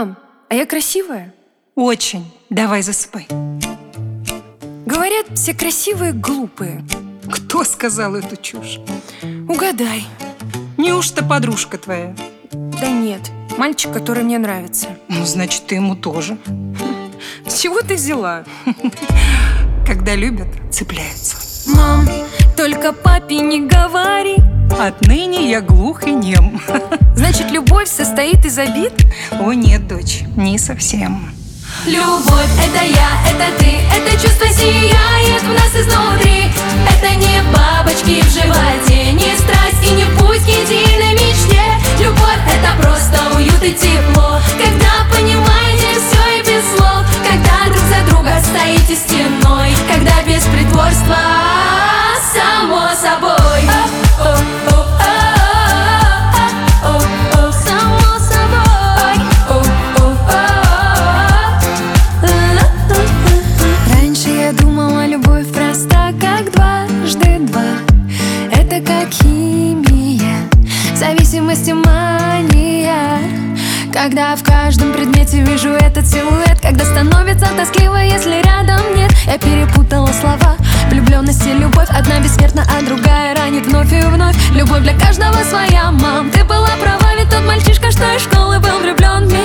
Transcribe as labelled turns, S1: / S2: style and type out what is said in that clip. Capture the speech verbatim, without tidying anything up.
S1: Мам, а я красивая?
S2: Очень. Давай засыпай.
S1: Говорят, все красивые глупые.
S2: Кто сказал эту чушь?
S1: Угадай.
S2: Неужто подружка твоя?
S1: Да нет, мальчик, который мне нравится.
S2: Ну, значит, ты ему тоже.
S1: С чего ты взяла?
S2: Когда любят, цепляются.
S1: Мам, только папе не говори.
S2: Отныне я глух и нем.
S1: Значит, любовь состоит из обид?
S2: О нет, дочь, не совсем.
S3: Любовь — это я, это ты, это чувство сияет в нас изнутри. Это не бабочки в животе, не страсть и не путь к единой мечте. Любовь — это просто уют и тепло, когда понимаете все и без слов, когда друг за друга стоите стеной, когда без притворства, само собой. Зависимости мания, когда в каждом предмете вижу этот силуэт, когда становится тоскливо, если рядом нет. Я перепутала слова, влюбленность и любовь. Одна бессмертна, а другая ранит вновь и вновь. Любовь для каждого своя, мам. Ты была права, ведь тот мальчишка, что из школы был влюблен в меня.